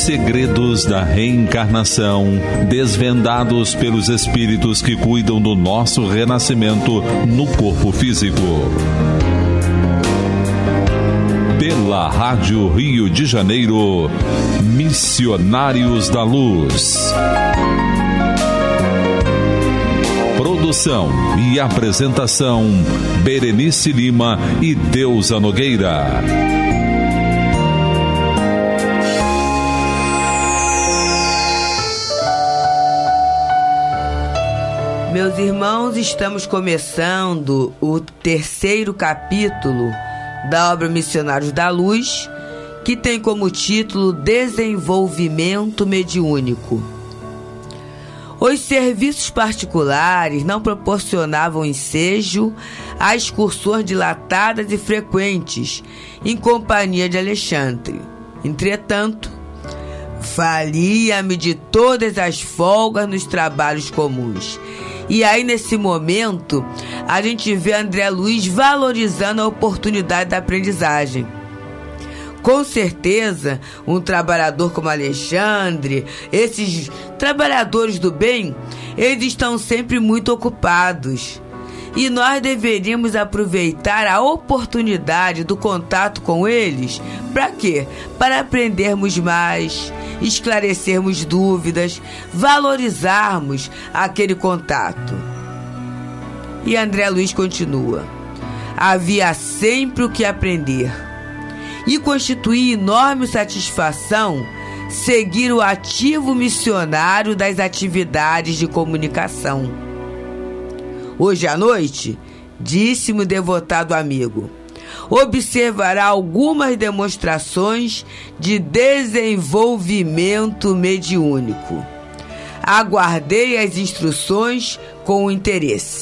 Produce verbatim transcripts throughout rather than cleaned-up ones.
Segredos da reencarnação, desvendados pelos espíritos que cuidam do nosso renascimento no corpo físico. Pela Rádio Rio de Janeiro, Missionários da Luz. Produção e apresentação, Berenice Lima e Deusa Nogueira. Meus irmãos, estamos começando o terceiro capítulo da obra Missionários da Luz, que tem como título Desenvolvimento Mediúnico. Os serviços particulares não proporcionavam ensejo a excursões dilatadas e frequentes em companhia de Alexandre. Entretanto, valia-me de todas as folgas nos trabalhos comuns. E aí, nesse momento, a gente vê André Luiz valorizando a oportunidade da aprendizagem. Com certeza, um trabalhador como Alexandre, esses trabalhadores do bem, eles estão sempre muito ocupados. E nós deveríamos aproveitar a oportunidade do contato com eles. Para quê? Para aprendermos mais, esclarecermos dúvidas, valorizarmos aquele contato. E André Luiz continua: havia sempre o que aprender. E constituía enorme satisfação seguir o ativo missionário das atividades de comunicação. Hoje à noite, disse-me o devotado amigo, observará algumas demonstrações de desenvolvimento mediúnico. Aguardei as instruções com interesse.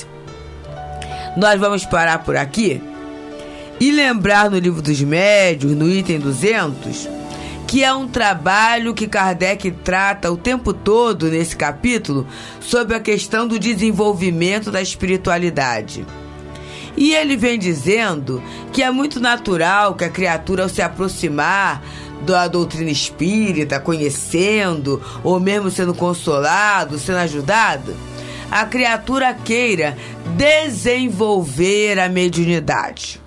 Nós vamos parar por aqui e lembrar no Livro dos Médiuns, no item duzentos, que é um trabalho que Kardec trata o tempo todo nesse capítulo sobre a questão do desenvolvimento da espiritualidade. E ele vem dizendo que é muito natural que a criatura, ao se aproximar da doutrina espírita, conhecendo, ou mesmo sendo consolado, sendo ajudado, a criatura queira desenvolver a mediunidade.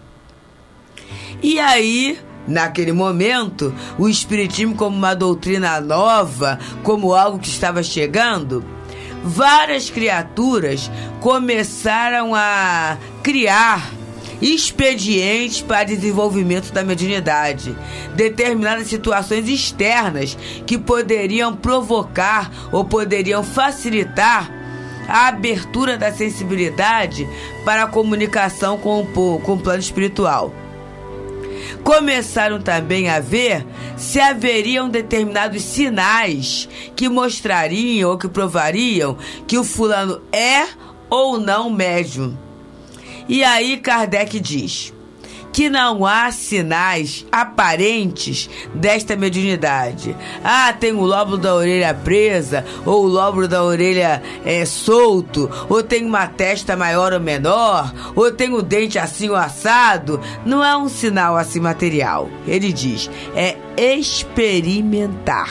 E aí, naquele momento, o Espiritismo, como uma doutrina nova, como algo que estava chegando, várias criaturas começaram a criar expedientes para desenvolvimento da mediunidade, determinadas situações externas que poderiam provocar ou poderiam facilitar a abertura da sensibilidade para a comunicação com o, com o plano espiritual. Começaram também a ver se haveriam determinados sinais que mostrariam ou que provariam que o fulano é ou não médium. E aí Kardec diz que não há sinais aparentes desta mediunidade. Ah, tem o lóbulo da orelha presa, ou o lóbulo da orelha é, solto, ou tem uma testa maior ou menor, ou tem o dente assim ou assado. Não é um sinal assim material. Ele diz, é experimentar.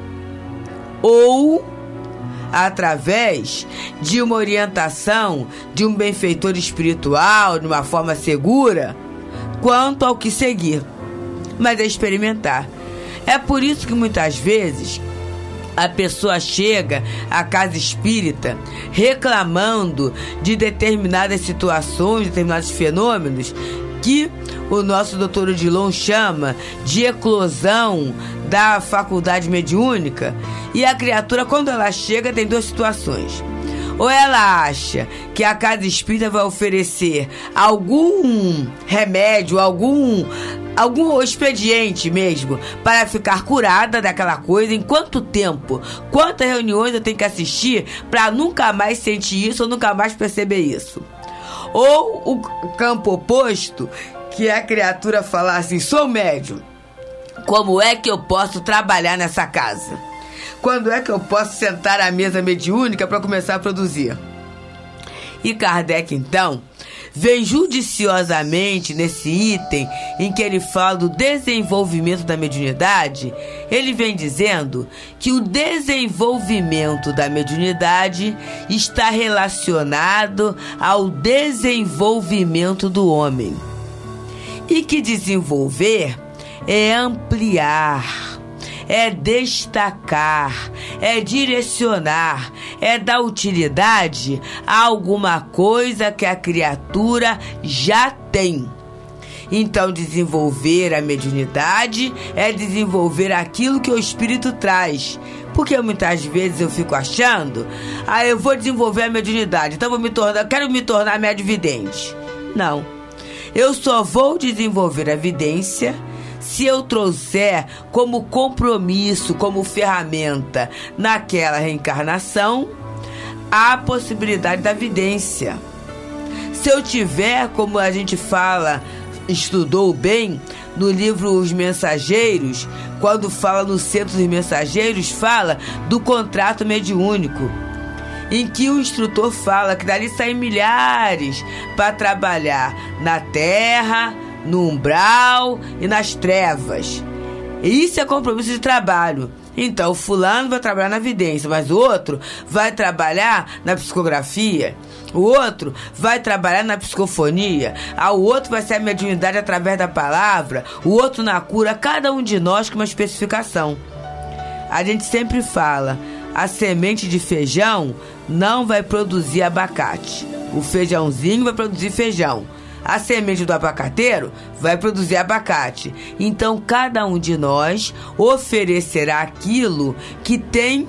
Ou através de uma orientação de um benfeitor espiritual, de uma forma segura, quanto ao que seguir, mas é experimentar. É por isso que muitas vezes a pessoa chega à casa espírita reclamando de determinadas situações, determinados fenômenos que o nosso doutor Odilon chama de eclosão da faculdade mediúnica, e a criatura, quando ela chega, tem duas situações. Ou ela acha que a casa espírita vai oferecer algum remédio, algum, algum expediente mesmo, para ficar curada daquela coisa. Em quanto tempo? Quantas reuniões eu tenho que assistir para nunca mais sentir isso ou nunca mais perceber isso? Ou o campo oposto, que é a criatura falar assim, sou médium, como é que eu posso trabalhar nessa casa? Quando é que eu posso sentar à mesa mediúnica para começar a produzir? E Kardec, então, vem judiciosamente nesse item em que ele fala do desenvolvimento da mediunidade. Ele vem dizendo que o desenvolvimento da mediunidade está relacionado ao desenvolvimento do homem. E que desenvolver é ampliar, é destacar, é direcionar, é dar utilidade a alguma coisa que a criatura já tem. Então, desenvolver a mediunidade é desenvolver aquilo que o espírito traz. Porque muitas vezes eu fico achando, ah, eu vou desenvolver a mediunidade, então vou me tornar, quero me tornar médium-vidente. Não. Eu só vou desenvolver a vidência se eu trouxer como compromisso, como ferramenta naquela reencarnação, a possibilidade da vidência. Se eu tiver, como a gente fala, estudou bem no livro Os Mensageiros, quando fala no Centro dos Mensageiros, fala do contrato mediúnico, em que o instrutor fala que dali saem milhares para trabalhar na terra, no umbral e nas trevas. E isso é compromisso de trabalho. Então, o fulano vai trabalhar na vidência, mas o outro vai trabalhar na psicografia, o outro vai trabalhar na psicofonia, ah, o outro vai ser a mediunidade através da palavra, o outro na cura, cada um de nós com uma especificação. A gente sempre fala, a semente de feijão não vai produzir abacate. O feijãozinho vai produzir feijão. A semente do abacateiro vai produzir abacate. Então, cada um de nós oferecerá aquilo que tem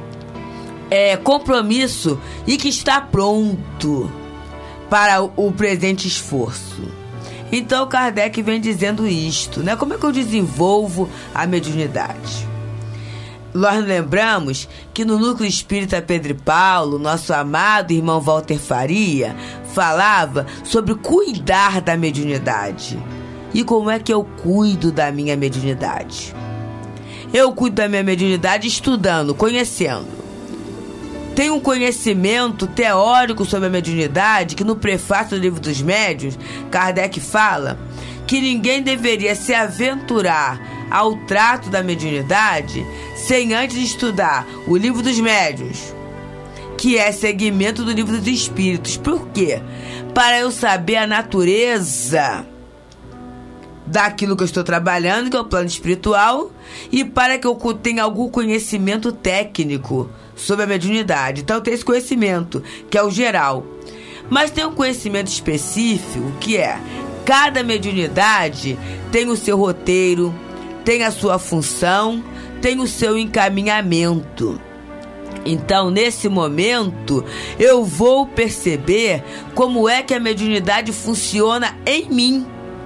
é, compromisso e que está pronto para o presente esforço. Então, Kardec vem dizendo isto, né? Como é que eu desenvolvo a mediunidade? Nós lembramos que no Núcleo Espírita Pedro e Paulo, nosso amado irmão Walter Faria falava sobre cuidar da mediunidade. E como é que eu cuido da minha mediunidade? Eu cuido da minha mediunidade estudando, conhecendo. Tem um conhecimento teórico sobre a mediunidade que no prefácio do Livro dos Médiuns, Kardec fala que ninguém deveria se aventurar ao trato da mediunidade sem antes estudar o Livro dos Médiuns, que é segmento do Livro dos Espíritos. Por quê? Para eu saber a natureza daquilo que eu estou trabalhando, que é o plano espiritual, e para que eu tenha algum conhecimento técnico sobre a mediunidade. Então, tem esse conhecimento, que é o geral. Mas tem um conhecimento específico, que é cada mediunidade tem o seu roteiro, tem a sua função, tem o seu encaminhamento. Então, nesse momento, eu vou perceber como é que a mediunidade funciona em mim.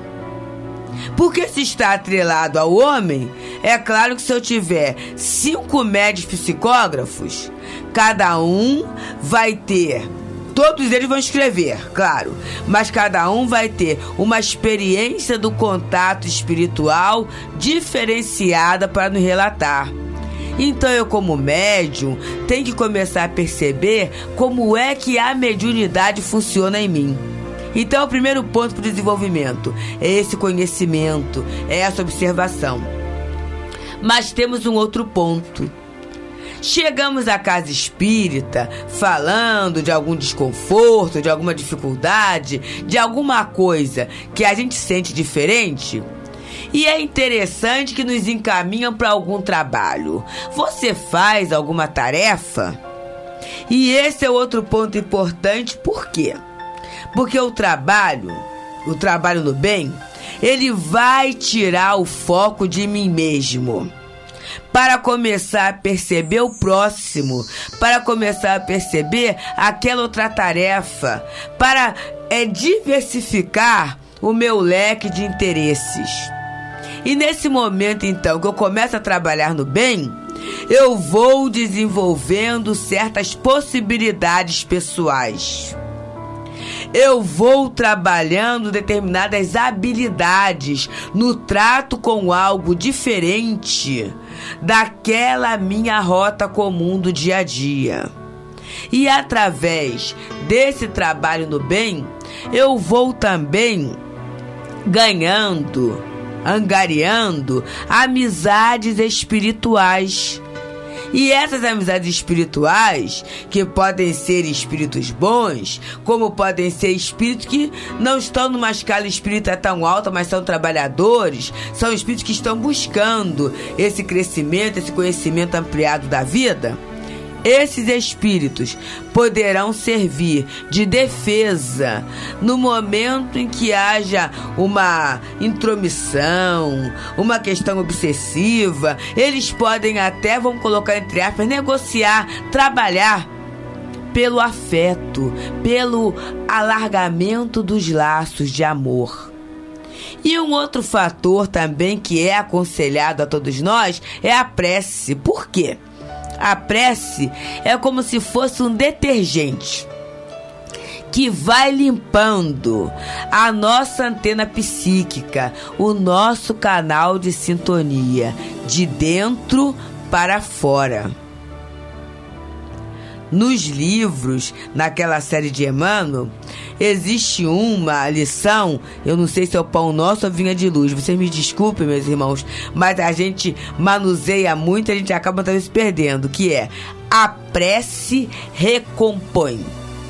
Porque se está atrelado ao homem, é claro que se eu tiver cinco médios psicógrafos, cada um vai ter, todos eles vão escrever, claro, mas cada um vai ter uma experiência do contato espiritual diferenciada para nos relatar. Então eu, como médium, tenho que começar a perceber como é que a mediunidade funciona em mim. Então, o primeiro ponto para o desenvolvimento é esse conhecimento, é essa observação. Mas temos um outro ponto. Chegamos à casa espírita falando de algum desconforto, de alguma dificuldade, de alguma coisa que a gente sente diferente. E é interessante que nos encaminham para algum trabalho. Você faz alguma tarefa? E esse é outro ponto importante, por quê? Porque o trabalho, o trabalho no bem, ele vai tirar o foco de mim mesmo. Para começar a perceber o próximo, para começar a perceber aquela outra tarefa, para é, diversificar o meu leque de interesses. E nesse momento, então, que eu começo a trabalhar no bem, eu vou desenvolvendo certas possibilidades pessoais. Eu vou trabalhando determinadas habilidades no trato com algo diferente daquela minha rota comum do dia a dia. E através desse trabalho no bem, eu vou também ganhando, angariando amizades espirituais. E essas amizades espirituais, que podem ser espíritos bons, como podem ser espíritos que não estão numa escala espírita tão alta, mas são trabalhadores, são espíritos que estão buscando esse crescimento, esse conhecimento ampliado da vida. Esses espíritos poderão servir de defesa no momento em que haja uma intromissão, uma questão obsessiva. Eles podem até, vamos colocar entre aspas, negociar, trabalhar pelo afeto, pelo alargamento dos laços de amor. E um outro fator também que é aconselhado a todos nós é a prece. Por quê? A prece é como se fosse um detergente que vai limpando a nossa antena psíquica, o nosso canal de sintonia, de dentro para fora. Nos livros, naquela série de Emmanuel, existe uma lição, eu não sei se é o Pão Nosso ou Vinha de Luz, vocês me desculpem, meus irmãos, mas a gente manuseia muito, a gente acaba talvez perdendo, que é: a prece recompõe.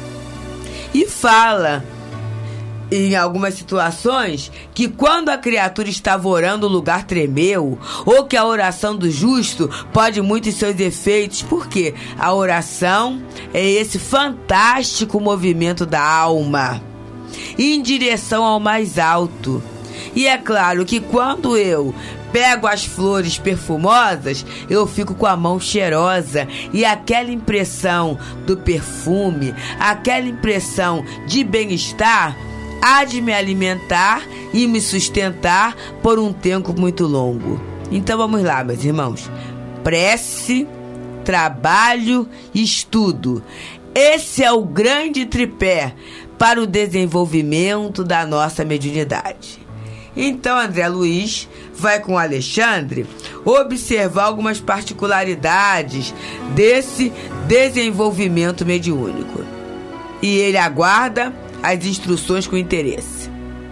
E fala, em algumas situações, que quando a criatura estava orando, o lugar tremeu, ou que a oração do justo pode muito em seus efeitos, porque a oração é esse fantástico movimento da alma em direção ao mais alto. E é claro que quando eu pego as flores perfumosas, eu fico com a mão cheirosa, e aquela impressão do perfume, aquela impressão de bem-estar, há de me alimentar e me sustentar por um tempo muito longo. Então vamos lá, meus irmãos. Prece, trabalho e estudo. Esse é o grande tripé para o desenvolvimento da nossa mediunidade. Então André Luiz vai com Alexandre observar algumas particularidades desse desenvolvimento mediúnico. E ele aguarda as instruções com interesse.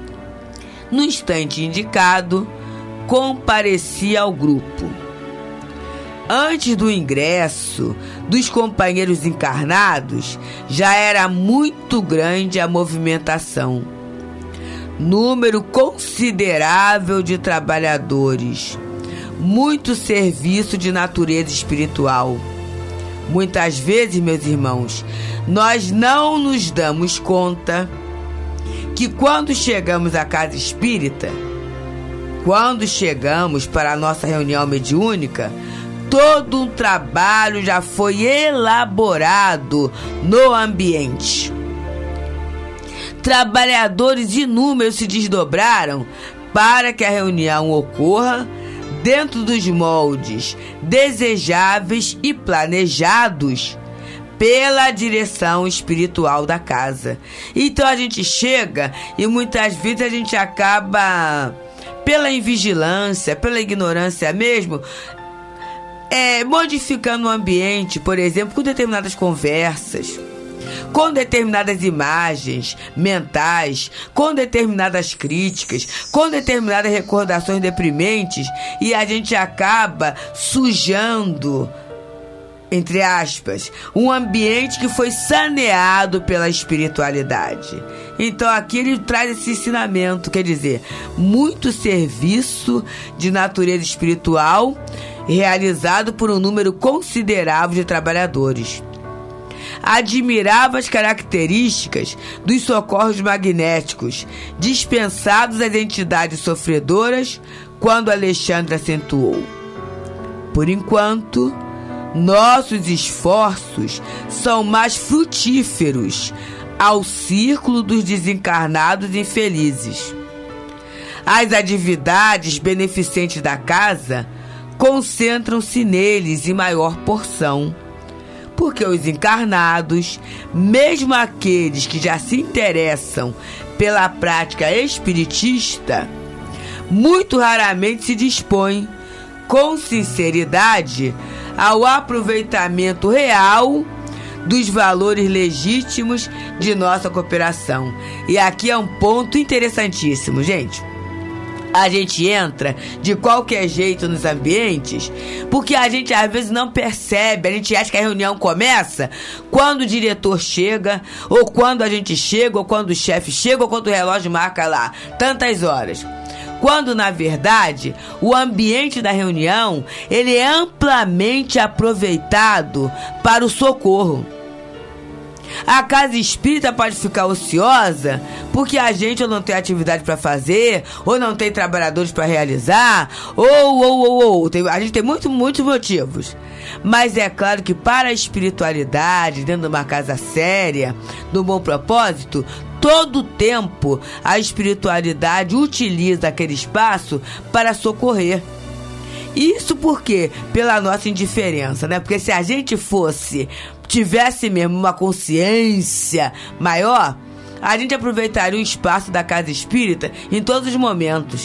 No instante indicado, compareci ao grupo. Antes do ingresso dos companheiros encarnados, já era muito grande a movimentação. Número considerável de trabalhadores, muito serviço de natureza espiritual. Muitas vezes, meus irmãos, nós não nos damos conta que quando chegamos à casa espírita, quando chegamos para a nossa reunião mediúnica, todo um trabalho já foi elaborado no ambiente. Trabalhadores inúmeros se desdobraram para que a reunião ocorra dentro dos moldes desejáveis e planejados pela direção espiritual da casa. Então a gente chega e muitas vezes a gente acaba, pela invigilância, pela ignorância mesmo, é, modificando o ambiente, por exemplo, com determinadas conversas, com determinadas imagens mentais, com determinadas críticas, com determinadas recordações deprimentes, e a gente acaba sujando, entre aspas, um ambiente que foi saneado pela espiritualidade. Então aqui ele traz esse ensinamento, quer dizer, muito serviço de natureza espiritual realizado por um número considerável de trabalhadores. Admirava as características dos socorros magnéticos dispensados às entidades sofredoras, quando Alexandre acentuou: por enquanto, nossos esforços são mais frutíferos ao círculo dos desencarnados infelizes. As atividades beneficentes da casa concentram-se neles em maior porção, porque os encarnados, mesmo aqueles que já se interessam pela prática espiritista, muito raramente se dispõem com sinceridade ao aproveitamento real dos valores legítimos de nossa cooperação. E aqui é um ponto interessantíssimo, gente. A gente entra de qualquer jeito nos ambientes porque a gente às vezes não percebe. A gente acha que a reunião começa quando o diretor chega, ou quando a gente chega, ou quando o chefe chega, ou quando o relógio marca lá tantas horas. Quando, na verdade, o ambiente da reunião ele é amplamente aproveitado para o socorro. A casa espírita pode ficar ociosa porque a gente ou não tem atividade para fazer, ou não tem trabalhadores para realizar, ou, ou, ou, ou. Tem, a gente tem muito, muitos motivos. Mas é claro que para a espiritualidade, dentro de uma casa séria, do bom propósito, todo o tempo a espiritualidade utiliza aquele espaço para socorrer. Isso por quê? Pela nossa indiferença, né? Porque se a gente fosse, tivesse mesmo uma consciência maior, a gente aproveitaria o espaço da casa espírita em todos os momentos.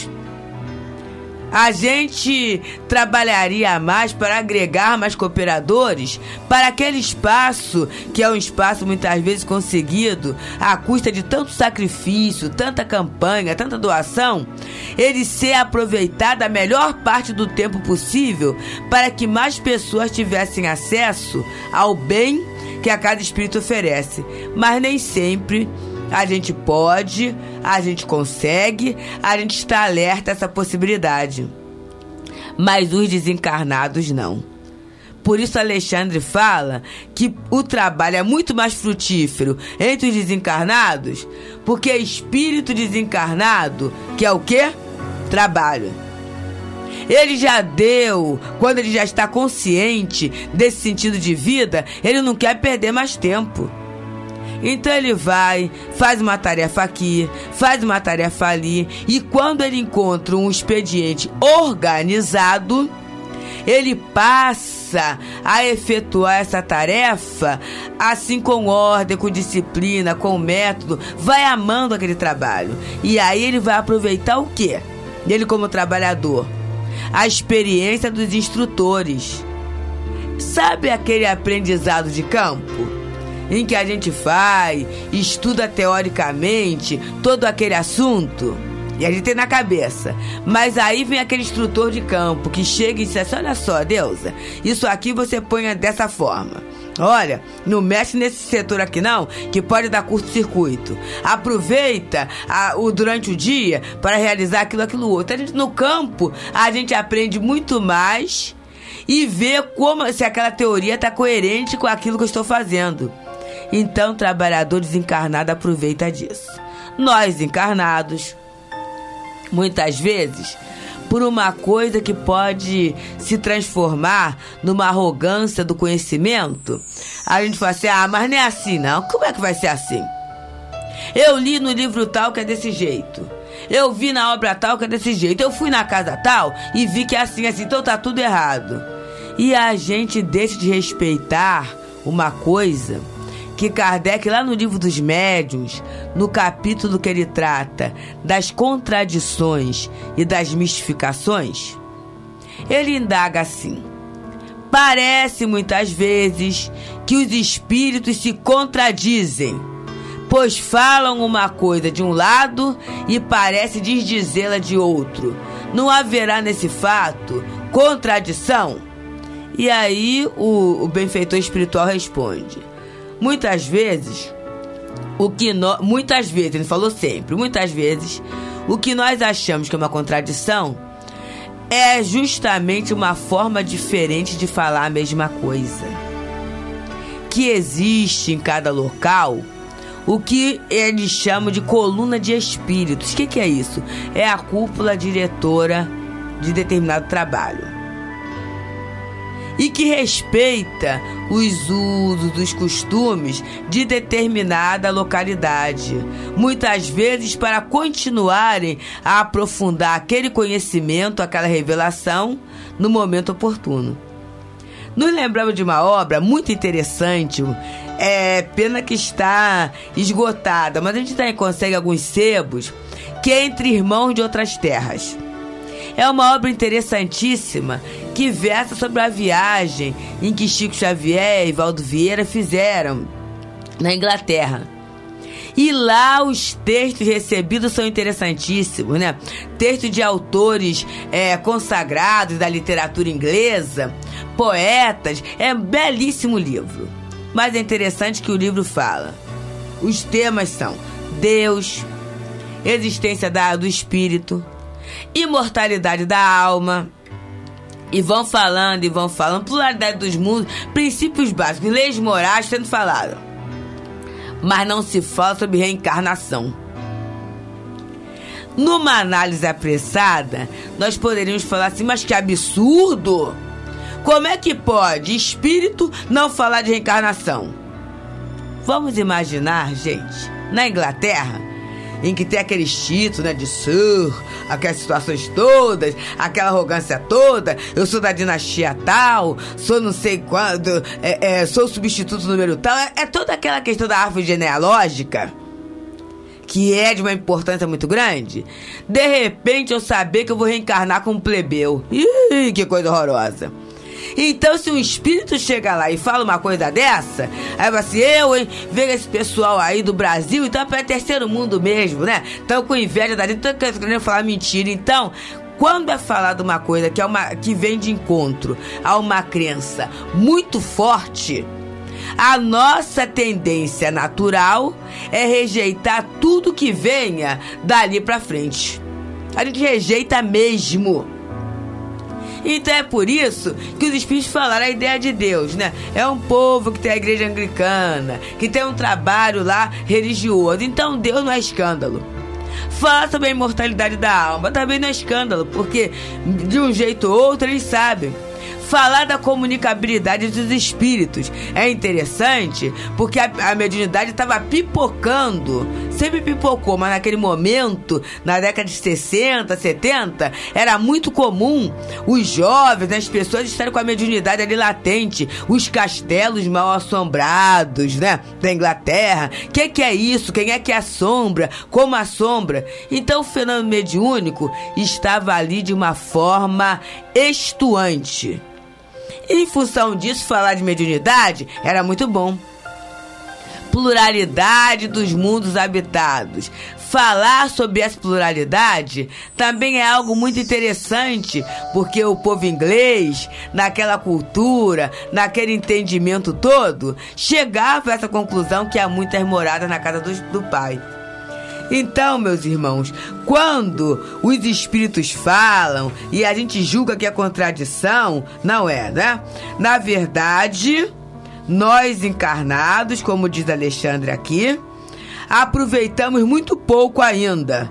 A gente trabalharia mais para agregar mais cooperadores para aquele espaço que é um espaço muitas vezes conseguido à custa de tanto sacrifício, tanta campanha, tanta doação, ele ser aproveitado a melhor parte do tempo possível para que mais pessoas tivessem acesso ao bem que a casa espírita oferece. Mas nem sempre a gente pode, a gente consegue, a gente está alerta a essa possibilidade. Mas os desencarnados não. Por isso Alexandre fala que o trabalho é muito mais frutífero entre os desencarnados, porque espírito desencarnado, que é o quê? Trabalho. Ele já deu, quando ele já está consciente desse sentido de vida, ele não quer perder mais tempo. Então ele vai, faz uma tarefa aqui, faz uma tarefa ali, e quando ele encontra um expediente organizado, ele passa a efetuar essa tarefa assim, com ordem, com disciplina, com método, vai amando aquele trabalho. E aí ele vai aproveitar o quê? Ele como trabalhador, a experiência dos instrutores. Sabe aquele aprendizado de campo? Em que a gente vai, estuda teoricamente todo aquele assunto e a gente tem na cabeça. Mas aí vem aquele instrutor de campo que chega e diz assim: olha só, Deusa, isso aqui você põe dessa forma. Olha, não mexe nesse setor aqui não, que pode dar curto-circuito. Aproveita a, o, durante o dia para realizar aquilo, aquilo outro. A gente, no campo, a gente aprende muito mais e vê como, se aquela teoria está coerente com aquilo que eu estou fazendo. Então, o trabalhador desencarnado aproveita disso. Nós, encarnados, muitas vezes, por uma coisa que pode se transformar numa arrogância do conhecimento, a gente fala assim: ah, mas não é assim não. Como é que vai ser assim? Eu li no livro tal que é desse jeito. Eu vi na obra tal que é desse jeito. Eu fui na casa tal e vi que é assim, assim. Então tá tudo errado. E a gente deixa de respeitar uma coisa que Kardec, lá no livro dos Médiuns, no capítulo que ele trata das contradições e das mistificações, ele indaga assim: parece muitas vezes que os espíritos se contradizem, pois falam uma coisa de um lado e parece desdizê-la de outro. Não haverá nesse fato contradição? E aí o, o benfeitor espiritual responde: muitas vezes, o que nós, muitas vezes, ele falou sempre, muitas vezes, o que nós achamos que é uma contradição é justamente uma forma diferente de falar a mesma coisa. Que existe em cada local o que eles chamam de coluna de espíritos. O que, que é isso? É a cúpula diretora de determinado trabalho. E que respeita os usos, os costumes de determinada localidade, muitas vezes para continuarem a aprofundar aquele conhecimento, aquela revelação, no momento oportuno. Nos lembramos de uma obra muito interessante, é pena que está esgotada, mas a gente também consegue alguns sebos, que é Entre Irmãos de Outras Terras. É uma obra interessantíssima que versa sobre a viagem em que Chico Xavier e Valdo Vieira fizeram na Inglaterra. E lá os textos recebidos são interessantíssimos, né? Textos de autores é, consagrados da literatura inglesa, poetas, é um belíssimo livro. Mas é interessante que o livro fala. Os temas são Deus, existência da, do espírito, imortalidade da alma, e vão falando e vão falando, pluralidade dos mundos, princípios básicos, leis morais sendo faladas. Mas não se fala sobre reencarnação. Numa análise apressada, nós poderíamos falar assim, mas que absurdo! Como é que pode espírito não falar de reencarnação? Vamos imaginar, gente, na Inglaterra, em que tem aqueles títulos, né, de Sir, aquelas situações todas, aquela arrogância toda, eu sou da dinastia tal, sou não sei quando, é, é, sou o substituto número tal, é, é toda aquela questão da árvore genealógica, que é de uma importância muito grande. De repente eu saber que eu vou reencarnar como plebeu. Ih, que coisa horrorosa. Então, se um espírito chega lá e fala uma coisa dessa, aí vai assim, eu, hein, vejo esse pessoal aí do Brasil, então é para terceiro mundo mesmo, né? Estão com inveja da gente, estão querendo falar mentira. Então, quando é falado uma coisa que, é uma, que vem de encontro a uma crença muito forte, a nossa tendência natural é rejeitar tudo que venha dali para frente. A gente rejeita mesmo. Então é por isso que os espíritos falaram a ideia de Deus, né? É um povo que tem a igreja anglicana, que tem um trabalho lá religioso. Então Deus não é escândalo. Fala sobre a imortalidade da alma, também não é escândalo, porque de um jeito ou outro eles sabem. Falar da comunicabilidade dos espíritos é interessante porque a, a mediunidade estava pipocando, sempre pipocou, mas naquele momento, na década de sessenta, setenta, era muito comum os jovens, as pessoas estarem com a mediunidade ali latente, os castelos mal assombrados, né, da Inglaterra. O que, que é isso? Quem é que assombra? Como assombra? Então o fenômeno mediúnico estava ali de uma forma estuante. Em função disso, falar de mediunidade era muito bom. Pluralidade dos mundos habitados. Falar sobre essa pluralidade também é algo muito interessante, porque o povo inglês, naquela cultura, naquele entendimento todo, chegava a essa conclusão que há muitas moradas na casa do, do Pai. Então, meus irmãos, quando os espíritos falam e a gente julga que é contradição, não é, né? Na verdade, nós encarnados, como diz Alexandre aqui, aproveitamos muito pouco ainda.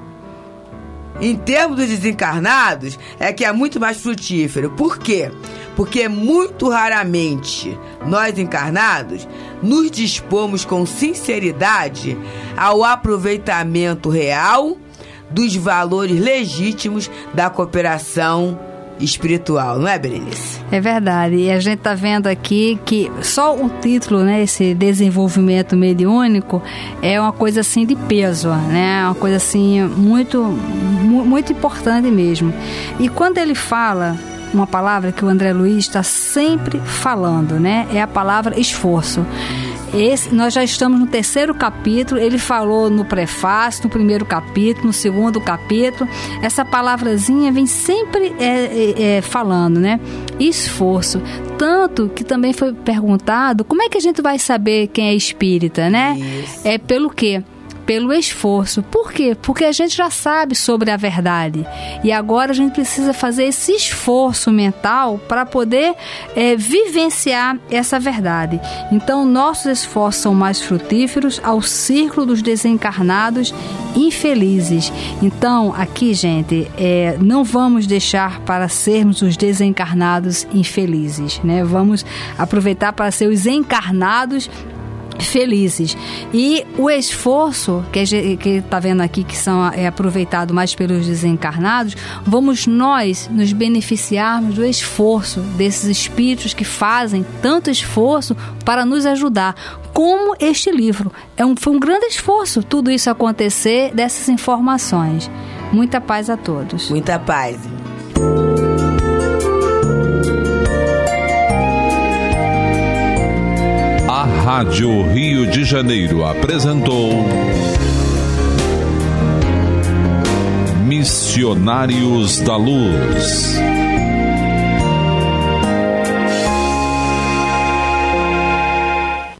Em termos dos desencarnados, é que é muito mais frutífero. Por quê? Porque muito raramente nós encarnados nos dispomos com sinceridade ao aproveitamento real dos valores legítimos da cooperação espiritual, não é, Berenice? É verdade, e a gente está vendo aqui que só o título, né, esse desenvolvimento mediúnico, é uma coisa assim de peso, né, uma coisa assim muito, muito importante mesmo. E quando ele fala uma palavra que o André Luiz está sempre falando, né, é a palavra esforço. Esse, nós já estamos no terceiro capítulo, ele falou no prefácio, no primeiro capítulo, no segundo capítulo, essa palavrazinha vem sempre é, é, é, falando, né? Esforço. Tanto que também foi perguntado, como é que a gente vai saber quem é espírita, né? Isso. É pelo quê? Pelo esforço. Por quê? Porque a gente já sabe sobre a verdade. E agora a gente precisa fazer esse esforço mental para poder é, vivenciar essa verdade. Então, nossos esforços são mais frutíferos ao círculo dos desencarnados infelizes. Então, aqui, gente, é, não vamos deixar para sermos os desencarnados infelizes, né? Vamos aproveitar para ser os encarnados felizes. E o esforço que está vendo aqui, que são, é aproveitado mais pelos desencarnados, vamos nós nos beneficiarmos do esforço desses espíritos que fazem tanto esforço para nos ajudar, como este livro. É um, foi um grande esforço tudo isso acontecer, dessas informações. Muita paz a todos. Muita paz. Rádio Rio de Janeiro apresentou Missionários da Luz.